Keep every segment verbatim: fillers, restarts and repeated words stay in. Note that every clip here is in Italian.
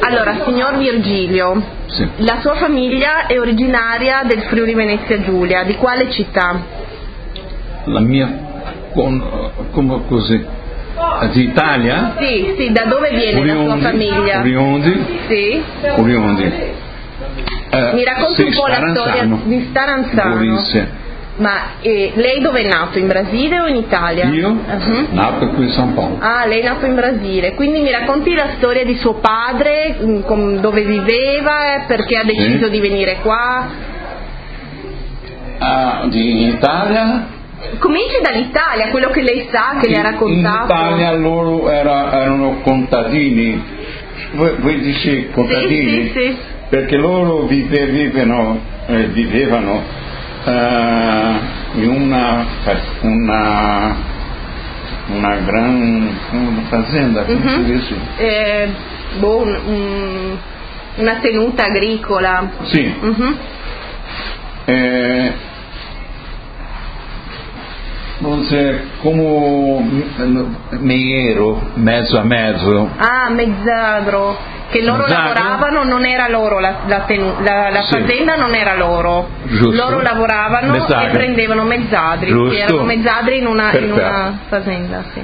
Allora, signor Virgilio, sì. La sua famiglia è originaria del Friuli Venezia Giulia, di quale città? La mia, con, come così, d'Italia? Sì, sì, da dove viene Uriondi, la sua famiglia? Uriondi, Sì. Uriondi. Eh, Mi racconti sì, un po' la storia di Staranzano. Gorizia. Ma eh, lei dove è nato? In Brasile o in Italia? Io? Uh-huh. Nato qui a San Paolo. Ah, lei è nato in Brasile. Quindi mi racconti la storia di suo padre, com- dove viveva, perché ha deciso sì. di venire qua? Ah, di Italia? Cominci dall'Italia, quello che lei sa, che in, le ha raccontato. In Italia loro era, erano contadini. Voi, voi dici contadini? Sì, sì, sì. Perché loro vive, vivevano, eh, vivevano Uh, in una, una, una gran una fazenda, come uh-huh. si dice? Eh, boh, un, un, una tenuta agricola. Sì. Uh-huh. Eh, entonces, come meiero, mezzo a mezzo. Ah, mezzadro. Che loro Mezzadro. lavoravano, non era loro la, la, tenu- la, la sì. fazenda non era loro. Giusto. Loro lavoravano mezzadri. E prendevano mezzadri. Giusto. Sì, erano mezzadri in una, in una fazenda, sì.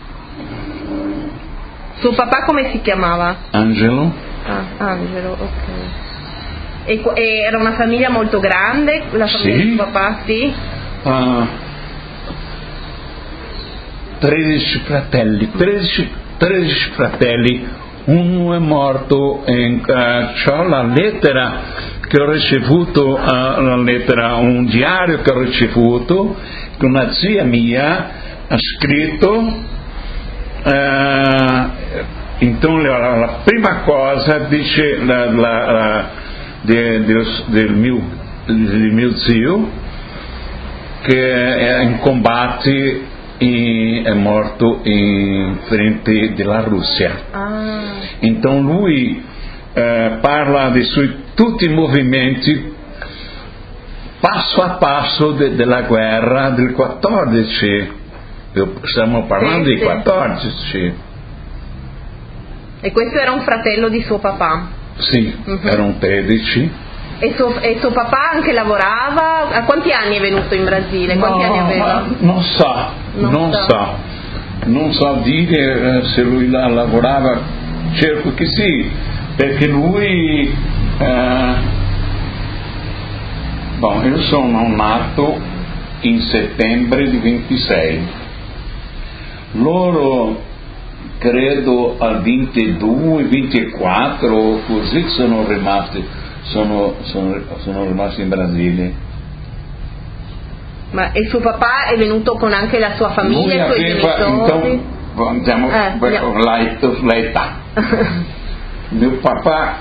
Suo papà come si chiamava? Angelo. Ah, Angelo, ok. E, e era una famiglia molto grande, la famiglia sì. di suo papà, sì? Uh, tredici fratelli, tredici, tredici fratelli. Uno è morto, in, uh, c'ho la lettera che ho ricevuto, uh, la lettera, un diario che ho ricevuto, che una zia mia ha scritto, uh, então la, la prima cosa dice la, la, la, de, de, del, mio, del mio zio, che è in combate e è morto in frente della Russia. Ah. Então lui eh, parla di sui, tutti i movimenti passo a passo de, della guerra del quattordici. Stiamo parlando sì, di quattordici. E questo era un fratello di suo papà? Sì, uh-huh. Erano tredici. E suo, e suo papà anche lavorava? A quanti anni è venuto in Brasile? Quanti no, anni aveva? Non sa, non, non sa. sa, non so dire eh, se lui la lavorava, cerco che sì, perché lui, eh, bon, io sono nato in settembre di ventisei, loro credo al ventidue, ventiquattro, così sono rimasti. Sono, sono, sono rimasti in Brasile. Ma e suo papà è venuto con anche la sua famiglia, lui i suoi aveva, genitori? Então, andiamo eh, l'età. Mio papà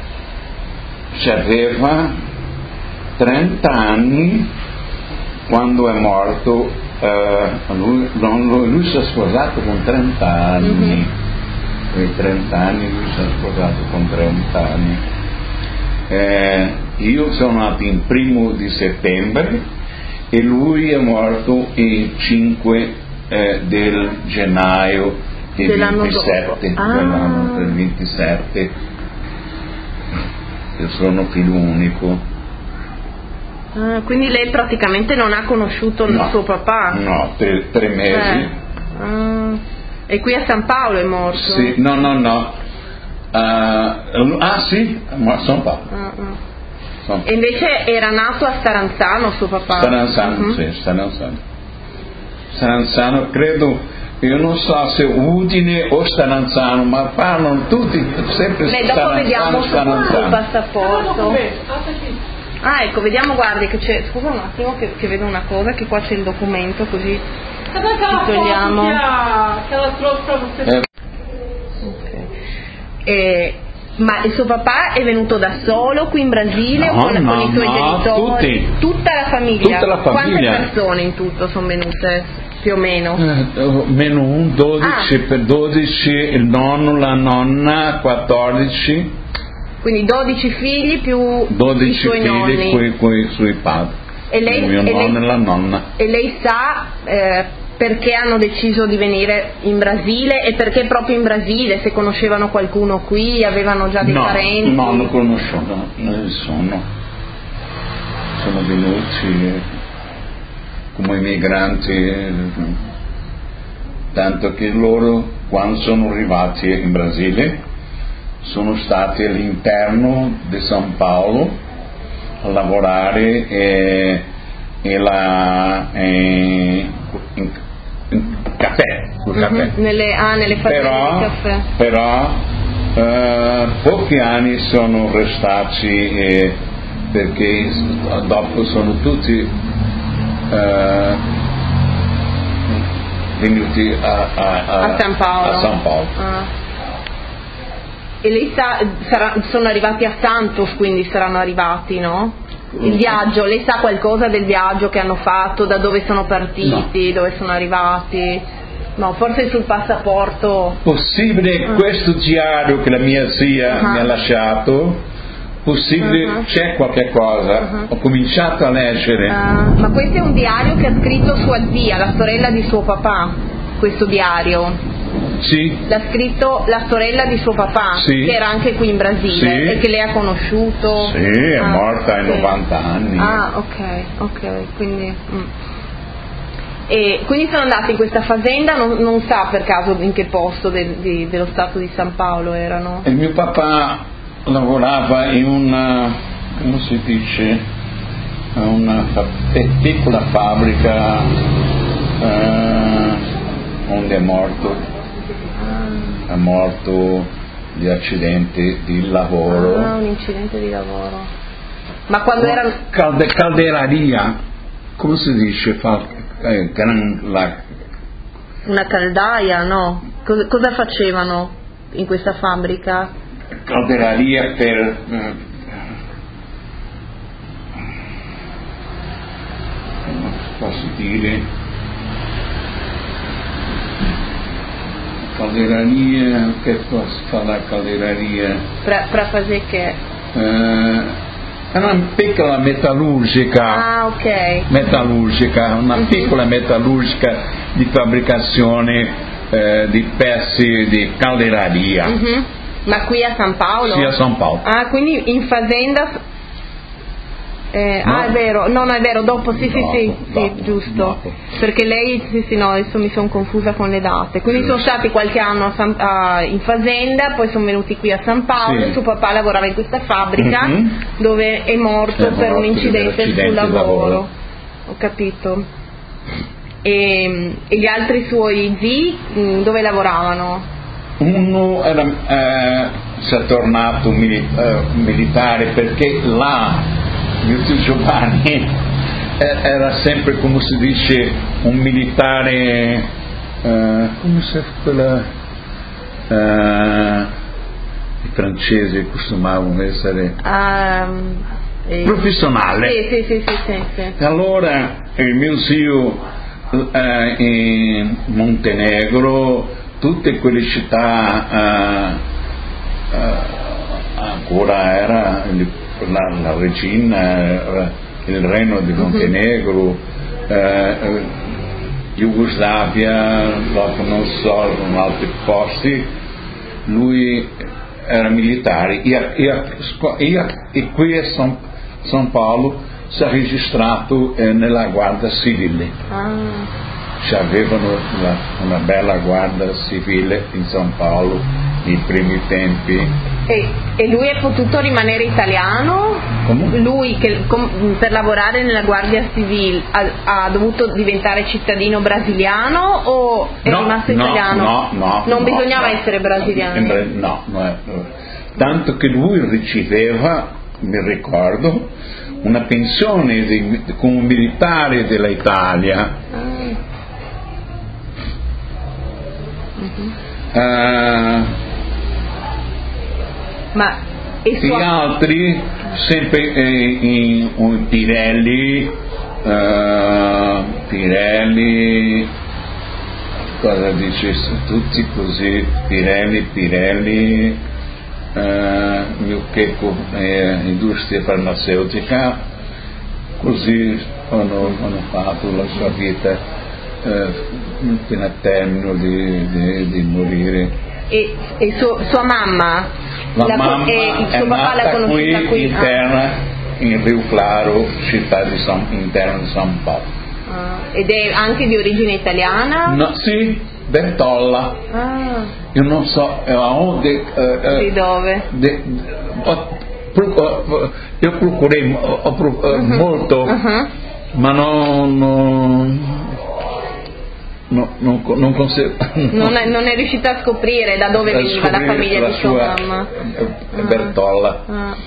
aveva trenta anni quando è morto. eh, lui, lui, lui si è sposato con trenta anni. Mm-hmm. trenta anni lui si è sposato con trenta anni. Eh, io sono nato in primo di settembre e lui è morto il cinque eh, del gennaio del dell'anno ventisette, dopo. Ah. dell'anno del ventisette. Io sono figlio unico. Ah, quindi lei praticamente non ha conosciuto no, il suo papà? No, tre, tre mesi. Eh. Ah. E qui a San Paolo è morto? Sì, no, no, no. Uh, ah sì, ma San Paolo. Uh, uh. E invece era nato a Staranzano suo papà? Staranzano, uh-huh. Sì, Staranzano. Staranzano, credo, io non so se Udine o Staranzano, ma parlano tutti sempre Beh, Staranzano. Dopo vediamo Staranzano. il passaporto. Ah, ecco, vediamo, guardi che c'è. Scusa un attimo che, che vedo una cosa, che qua c'è il documento, così ci togliamo. Che la Eh. Eh, ma il suo papà è venuto da solo qui in Brasile no, o con, no, con i suoi no, genitori? Tutti. Tutta la famiglia? Tutta la famiglia. Quante persone in tutto sono venute più o meno? Eh, meno un, dodici, ah. per dodici, il nonno, la nonna, quattordici. Quindi dodici figli più dodici i suoi figli nonni. con i suoi padri. E lei, il mio e nonno lei, e la nonna. E lei sa... Eh, perché hanno deciso di venire in Brasile e perché proprio in Brasile, se conoscevano qualcuno qui, avevano già dei no, parenti? No, non conoscono nessuno, sono venuti come migranti, tanto che loro quando sono arrivati in Brasile sono stati all'interno di San Paolo a lavorare e, e la, e, in, in caffè, mm-hmm. caffè. Nelle, ah, nelle fabbriche però, di caffè. Però eh, pochi anni sono restati eh, perché dopo sono tutti eh, venuti a, a, a, a San Paolo. A San Paolo. Ah. E lei sa, sarà, sono arrivati a Santos, quindi saranno arrivati, no? Il viaggio, lei sa qualcosa del viaggio che hanno fatto, da dove sono partiti, no. Dove sono arrivati? No, forse sul passaporto. Possibile uh. questo diario che la mia zia uh-huh. mi ha lasciato, possibile uh-huh. c'è qualche cosa, uh-huh. ho cominciato a leggere. Uh, ma questo è un diario che ha scritto sua zia, la sorella di suo papà, questo diario. Sì. L'ha scritto la sorella di suo papà, sì. che era anche qui in Brasile, sì. E che lei ha conosciuto. Sì, è ah, morta ai okay. novanta anni. Ah, ok, ok, quindi... Mm. E quindi sono andati in questa fazenda, non, non sa per caso in che posto de, de, dello stato di San Paolo erano? Il mio papà lavorava in una, come si dice, una fa, piccola fabbrica eh, onde è morto. È morto di accidente di lavoro. Ah, un incidente di lavoro. Ma quando oh, era... Calde, calderaria, come si dice? Fa, eh, gran, la... Una caldaia, no? Cosa, cosa facevano in questa fabbrica? Calderaria per... Eh, come posso dire... Calderaria, che posso fare la calderaria? Per fare che? Eh, è una piccola metallurgica. Ah, ok. Metallurgica, una uh-huh. piccola metallurgica di fabbricazione eh, di pezzi di calderaria. Uh-huh. Ma qui a San Paolo? Sì, a San Paolo. Ah, quindi in fazenda... Eh, no. Ah, è vero, no, no, è vero, dopo, sì, dopo, sì, sì, dopo, sì, giusto, dopo. Perché lei, sì, sì, no, adesso mi sono confusa con le date, quindi giusto. Sono stati qualche anno a San, a, in fazenda, poi sono venuti qui a San Paolo, sì. Suo papà lavorava in questa fabbrica, mm-hmm. dove è morto è per morto un incidente sul lavoro. lavoro, ho capito. E, e gli altri suoi zii, dove lavoravano? Uno era, eh, si è tornato mili- eh, militare perché là mio zio Giovanni era sempre, come si dice, un militare eh, come se quella eh, i francesi costumavano essere um, eh, professionale. Sì, sì, sì, sì, sì, sì. Allora il mio zio eh, in Montenegro, tutte quelle città eh, eh, ancora era La, la regina, il Regno di Montenegro, uh-huh. eh, Jugoslavia, dopo non so, in altri posti, lui era militare e, e, e, e qui a San, San Paolo si è registrato eh, nella Guardia Civile. Ah. Ci avevano una, una bella Guardia Civile in San Paolo nei primi tempi. E, e lui è potuto rimanere italiano? Come? Lui che com, per lavorare nella Guardia Civile ha, ha dovuto diventare cittadino brasiliano o è no, rimasto no, italiano? No, no. Non no, bisognava no, essere brasiliano? No, no, no. Tanto che lui riceveva, mi ricordo, una pensione di, come militare dell'Italia. Ah. Uh-huh. Uh, Ma e gli sua... altri sempre eh, in, in Pirelli, uh, Pirelli, cosa dice? Tutti così, Pirelli, Pirelli, uh, Miocheco, eh, industria farmaceutica, così hanno, hanno fatto la sua vita. eh, fino al termine di, di, di morire. E, e su, sua mamma? La, la mamma e il suo è papà l'ha nata conosciuta qui, qui? interna, ah. in Rio Claro, città di San, interna di San Paolo. Ah. Ed è anche di origine italiana? No, sì, Bertolla. Ah. Io non so eh, aonde, eh, di dove? De, ho, pro, io procurei ho, ho, uh-huh. molto, uh-huh. ma non, non No, non, non, conse- non, è, non è riuscita a scoprire da dove veniva la famiglia la di sua mamma. Bertolla. Ah. Ah.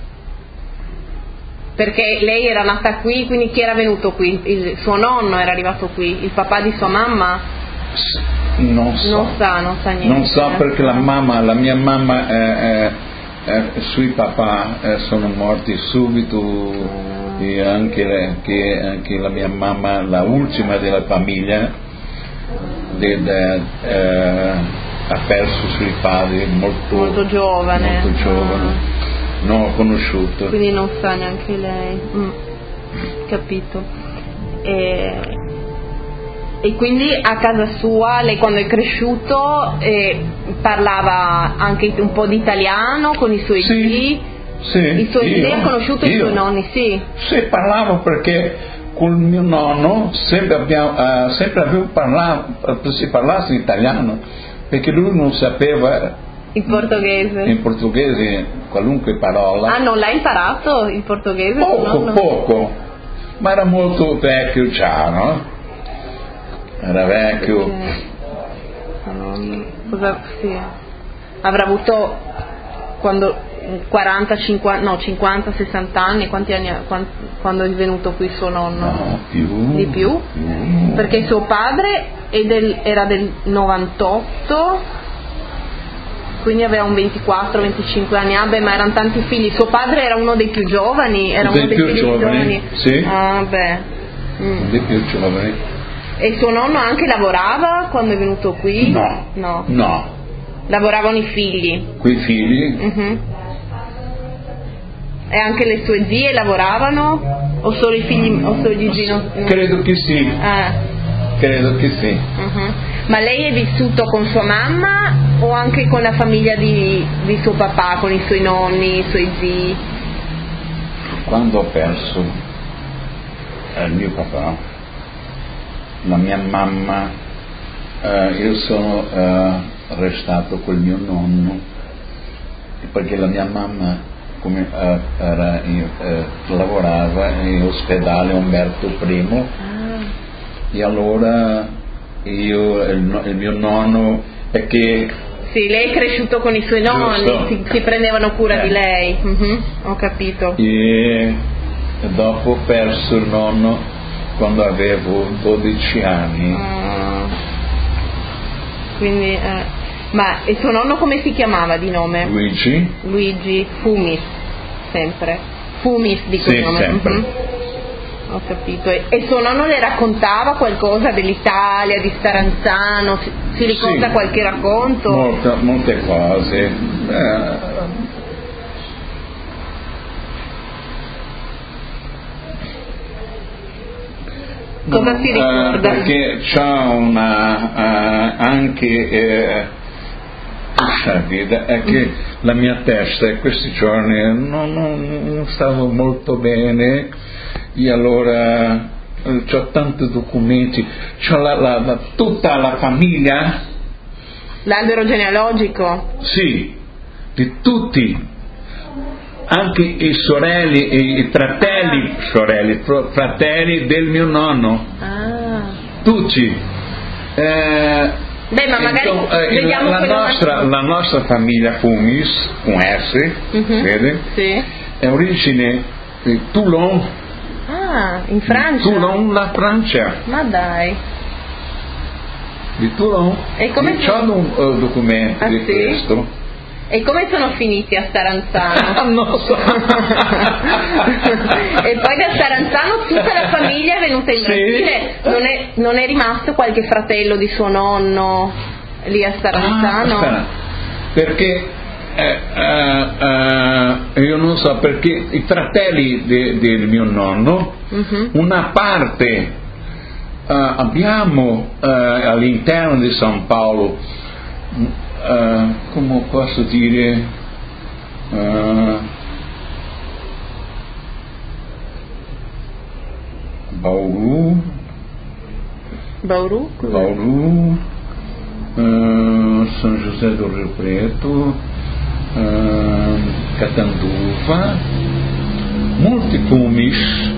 Perché lei era nata qui, quindi chi era venuto qui? Il suo nonno era arrivato qui, il papà di sua mamma? Non so. Non sa, non sa niente. Non so perché la mamma, la mia mamma, eh, eh, sui papà eh, sono morti subito, ah. e anche, le, che, anche la mia mamma, la ultima della famiglia, De, de, eh, ha perso sui padri molto, molto giovane, molto giovane. Ah. Non ho conosciuto, quindi non sa neanche lei. Mm. Capito. E, e quindi a casa sua lei quando è cresciuto eh, parlava anche un po' di italiano con i suoi sì, zii? Sì, I suoi io, zii ha conosciuto io. I suoi nonni? Sì. Sì, parlavo perché con mio nonno sempre abbiamo uh, sempre avevo parlato, si parlasse in italiano, perché lui non sapeva il portoghese. In portoghese qualunque parola. Ah, non l'ha imparato il portoghese? Poco, poco, ma era molto vecchio già, no? Era vecchio. Um, cosa, sì. Avrà avuto quando quaranta, cinquanta, no, cinquanta, sessanta anni, quanti anni quando, quando è venuto qui suo nonno? No, più. Di più? più. Perché suo padre è del, era del novantotto, quindi aveva un ventiquattro venticinque anni, ah beh, ma erano tanti figli. Suo padre era uno dei più giovani, era dei uno dei più figli giovani, giovani. Sì. Ah beh. Mm. Dei più giovani. E suo nonno anche lavorava quando è venuto qui? No. No. No. Lavoravano i figli? Quei figli? Uh-huh. E anche le sue zie lavoravano? O solo i figli, o solo gli zii? No? Credo che sì. Ah. Credo che sì. Uh-huh. Ma lei è vissuto con sua mamma o anche con la famiglia di, di suo papà, con i suoi nonni, i suoi zii? Quando ho perso il mio papà, la mia mamma, eh, io sono eh, restato col mio nonno, perché la mia mamma come, eh, era in, eh, lavorava in ospedale Umberto I, ah. E allora io il, il mio nonno è che sì, lei è cresciuto con i suoi nonni, si, si prendevano cura eh. di lei. Uh-huh. Ho capito. E dopo ho perso il nonno quando avevo dodici anni. Uh, quindi, eh. ma il suo nonno come si chiamava di nome? Luigi. Luigi Fumis, sempre. Fumis di cognome. Sì, sempre. Uh-huh. Ho capito. E, e suo nonno le raccontava qualcosa dell'Italia, di Staranzano? Si, si ricorda sì, qualche racconto? Molte, molte cose. Eh, Cosa si ricorda? Uh, perché c'ha una uh, anche eh, puxa vida, è che mm. la mia testa in questi giorni non, non, non stavo molto bene, e allora eh, c'ho tanti documenti, c'ho la, la, la, tutta la famiglia, l'albero genealogico? Sì, di tutti, anche i sorelli e i fratelli, ah. sorelli, fratelli del mio nonno, ah. tutti. Eh, Beh, ma magari então, eh, vediamo la, la, nostra, la nostra famiglia Fumis, con S, uh-huh. vede? Sì. È origine di Toulon. Ah, in Francia? Toulon, la Francia. Ma dai. Di Toulon. E come c'ho un uh, documento ah, di sì? questo. E come sono finiti a Staranzano? Non so. E poi da Staranzano tutta la famiglia è venuta in Brasile. Sì. Non è, non è rimasto qualche fratello di suo nonno lì a Staranzano? Ah, perché eh, eh, eh, io non so, perché i fratelli de, del mio nonno, uh-huh. una parte abbiamo uh, all'interno di San Paolo, uh, come posso dire, uh, Bauru, Bauru, Bauru, uh, São José do Rio Preto, uh, Catanduva, molti cumis.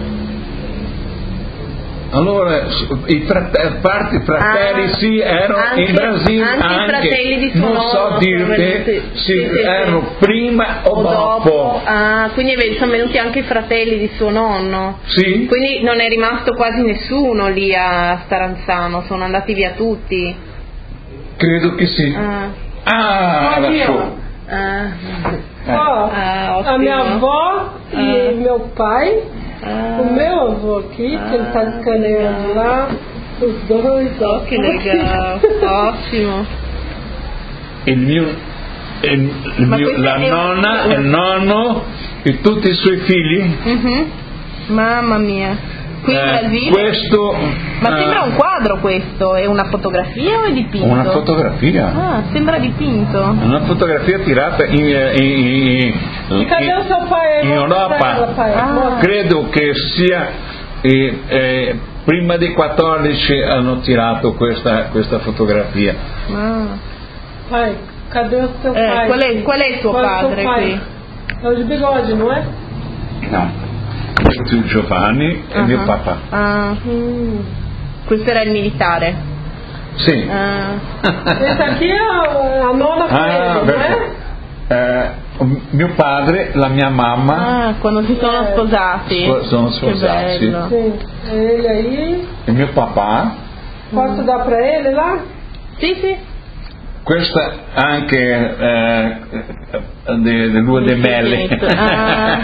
Allora i frate- parti fratelli ah, sì erano anche, in Brasile anche, anche, i fratelli di suo non nonno so dirti venuti, se sì, sì, erano sì. prima o, o dopo. dopo. Ah, quindi sono venuti anche i fratelli di suo nonno. Sì. Quindi non è rimasto quasi nessuno lì a Staranzano, sono andati via tutti. Credo che sì. Ah, Ah, lasciò. ah. Ó, Ah, a minha avó e Ah. meu pai, Ah. o meu avô aqui, Ah, que ele tá escaneando lá, os dois, ó. Oh, che legale, ottimo. Il mio, il, il Ma mio questa la è un- nonna, una- il nonno e tutti i suoi figli. Mhm. Mamma mia. Qui in Eh, Brasile? questo Ma eh, sembra un quadro questo, è una fotografia o è dipinto? una fotografia. Ah, sembra dipinto. Una fotografia tirata in, in, in, E cadê in- o seu pai? in Mostra pra ela, Europa. pai. Ah. Mostra. Credo che sia eh, eh, prima dei quattordici hanno tirato questa, questa fotografia. Ah. Pai, cadê o seu Eh, pai? qual è, qual è il suo Qual é o seu padre pai? qui? É o de bigode, não é? No. Questo è Giovanni e Ah. mio papà. Ah. Hum. Questo era il militare. Sì. Ah. Esse aqui é a, a nona com Ah, ele, não perché, é? eh, mio padre, la mia mamma Ah, quando si sono Eh. sposati. so- sono Che sposati. bello. Sim, é ele aí. E mio papà. Posso dar pra ele lá? Sì, sì. Questa anche eh, de, de lua de mele. Ah.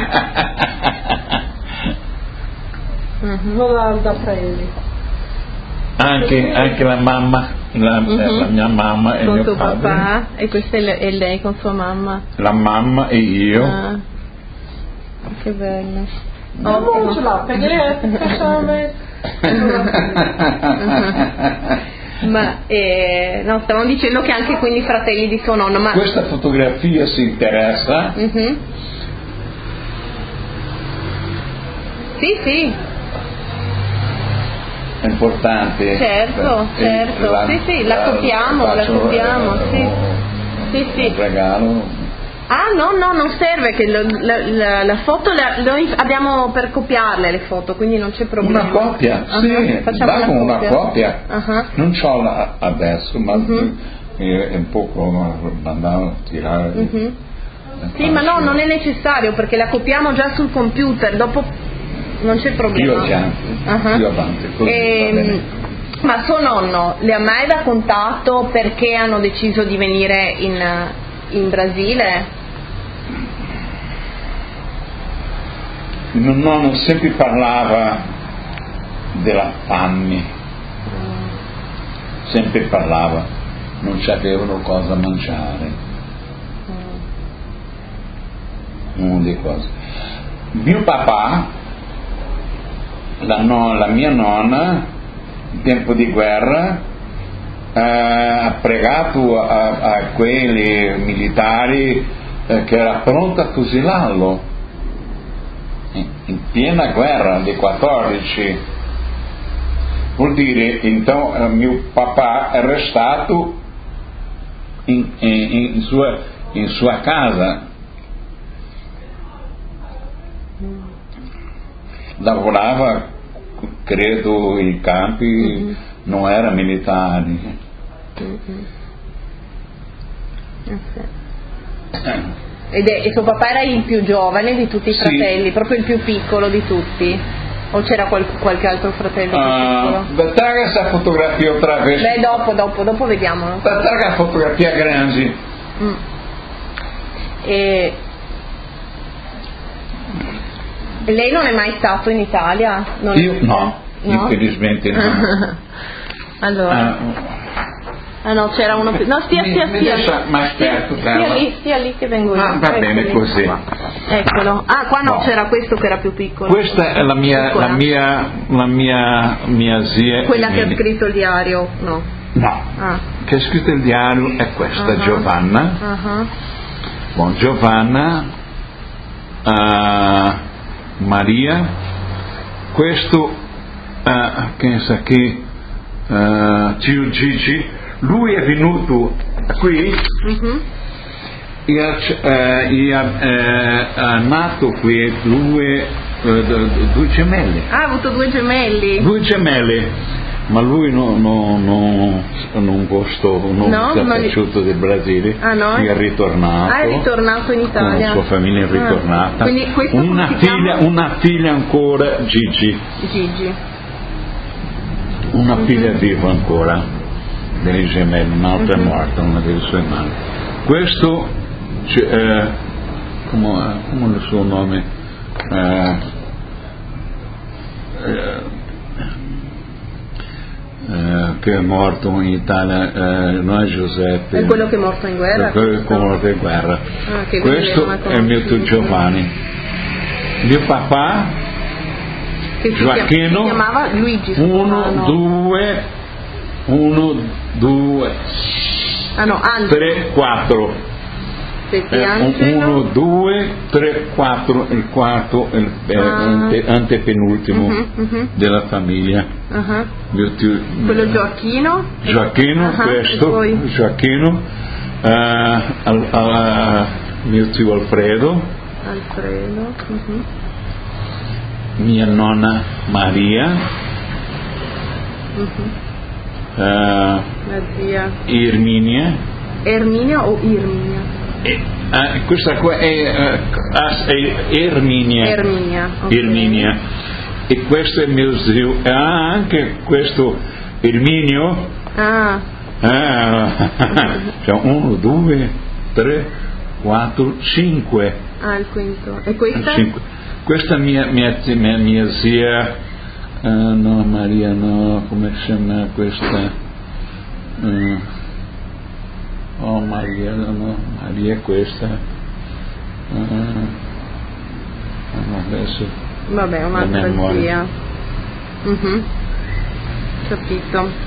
Mhm. Vou lá dar pra ele. anche, anche la mamma, la, Mhm. eh, la mia mamma e Con mio suo padre. papà e questa è, le- è lei con sua mamma. La mamma e io. Ah. Che bello. Dá um monte lá, peguei essa que achava mais. Ma eh, no, stavamo dicendo che anche quindi i fratelli di suo nonno, ma Questa fotografia si interessa. Mhm. Sì, sì, È importante. certo, Eh, certo. la- Sì, sì, la copiamo, la faccio, copiamo, eh, sì. un- Sì, sì. Un regalo. Ah no, no, non serve che lo- la, la- la foto la- noi abbiamo per copiarle le foto, quindi non c'è problema. Una copia, Ah, sì, facciamo dai una copia. Ah, Non c'ho la adesso, ma Mhm. è è un po' come andare a tirare. mhm. È Sì, ma no, facile. non è necessario perché la copiamo già sul computer, dopo non c'è problema. Io già, Ah. più avanti, così Ehm, va bene. ma suo nonno le ha mai raccontato perché hanno deciso di venire in, in Brasile? Mio nonno sempre parlava della fame, sempre parlava, non c'avevano cosa mangiare, una di cose. Mio papà, la, no- la mia nonna, in tempo di guerra, eh, ha pregato a, a quelli militari eh, che era pronto a fusilarlo in piena guerra di quattordici. Vuol dire, então, eh, mio papà è restato in, in, in, sua, in sua casa, lavorava, credo, in campi, Mhm. non era militare. Mhm. Ah, sì. Ed è, e suo papà era il più giovane di tutti i Sì. fratelli, proprio il più piccolo di tutti? O c'era qual- qualche altro fratello più Ah, piccolo? traga essa fotografia outra vez. Beh, dopo, dopo, dopo vediamo. Traga a fotografia grande. Mm. E... e lei non è mai stato in Italia? Non Io è... no, No? infelizmente no. Allora, Ah, ah no, c'era uno più. No, stia, Mi- stia, mi stia. lascia mais Stia- perto stia dela. lì, stia lì che vengo io. Ah, va bene Ecco lì. così. Qua. Eccolo. Ah, qua no, No. c'era questo che era più piccolo. Questa è la mia, Piccola. la mia, la mia, mia zia. Quella che ha Emilia. scritto il diario, no. No, Ah. che ha scritto il diario è questa, Ah. Giovanna. Ah. Buon Giovanna, uh, Maria, questo, uh, pensa che uh, Zio Gigi, lui è venuto qui, Mhm. e ha, uh, e ha, uh, ha nato qui due, uh, due gemelli, Ah, ha avuto due gemelli. due gemelli. Ma lui no, no, no, non gustò, non No, si è non gli- piaciuto del Brasile, Ah, no? è ritornato. Ah, è ritornato in Con Italia. la sua famiglia è Ah. ritornata. Quindi questo una, come si figlia, chiama? una figlia ancora, Gigi, Gigi. una Mhm. figlia viva ancora, dei gemelli, un'altra Mhm. è morta, una delle sue madri. Questo, c- eh, come, come è il suo nome? Eh, eh, eh, che è morto in Italia, eh, non è Giuseppe, È quello che è morto in guerra. è quello che è questo? morto in guerra. Ah, che Questo non è mio conosciuto. Giovanni. Mio papà, Che si Gioacchino, chiam- si chiamava Luigi. uno, Ah, no. due, uno, due, Ah no, Angelo. tre, quattro. Aspetti, Eh, Angelo. uno, due, tre, quattro, il quarto, il eh, Ah. ante- antepenultimo Mhm, mhm. della famiglia. Ah. Mio tio- Quello Gioacchino. Gioacchino, Ah, questo, e poi? Gioacchino, eh, al- al- mio zio Alfredo, Alfredo. Mhm. mia nonna Maria, Mhm. eh, La zia. Erminia, Erminia o Irminia? e, eh, questa qua è, eh, ah, è Erminia, Erminia. ok. Erminia, e questo è mio zio, ah, anche questo Erminio, Ah, ah, cioè uno, due, tre, quattro, cinque. ah, il quinto. E questa? Cinque. Questa mia, mia, mia, mia zia, eh, no Maria, no, come si chiama questa? Eh, oh Maria, no, Maria è questa. Eh, adesso Vabbè, la un'altra memoria. zia. Mhm. Capito.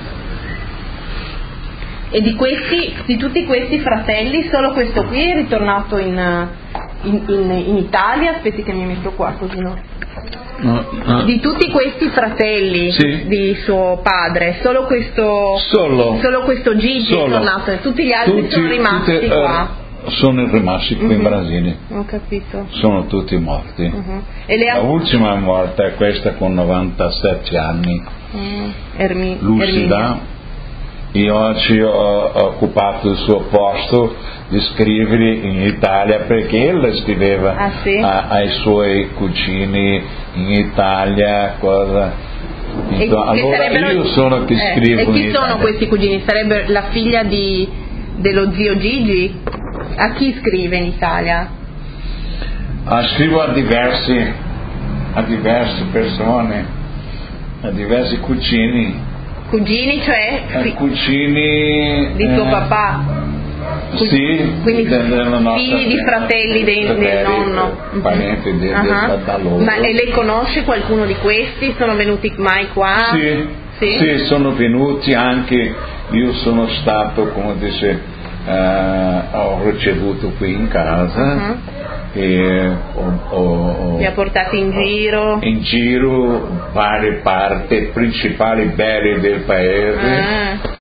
E di questi, di tutti questi fratelli, solo questo qui è ritornato in, in, in, in Italia? Aspetti che mi metto qua così no. No, no. Di tutti questi fratelli Sì. di suo padre, solo questo Solo, solo questo Gigi Solo. è tornato, e tutti gli altri tutti, sono rimasti tutti, qua. eh, sono rimasti qui in Mhm. Brasile, Ho capito. sono tutti morti. Mhm. E le La altre? ultima morta è questa con novantasette anni, Mm, Ermi- lucida, Erminia. e oggi ho, ho occupato il suo posto di scrivere in Italia, perché ella scriveva Ah, sì? a- ai suoi cugini in Italia, cosa. E Insomma, che allora sarebbero- io sono che eh, scrivo E chi in sono Italia. questi cugini? Sarebbe la figlia di, dello zio Gigi? A chi scrive in Italia? Ah, scrivo a diversi, a diverse persone, a diversi cugini, Cugini, cioè a fi- cugini di tuo eh, papà? Cu- Sì, quindi de- della nostra figli di fratelli dei- del fratelli, nonno. eh, parenti Mhm. de- de- Ah. da, da loro. Ma e lei conosce qualcuno di questi? Sono venuti mai qua? Sì, Sì? sì, sono venuti anche, io sono stato, come dice, eh, ho ricevuto qui in casa, Mhm. e ho, ho- ho- Li ha portati in giro? in giro varie parti principali belle del paese. Ah.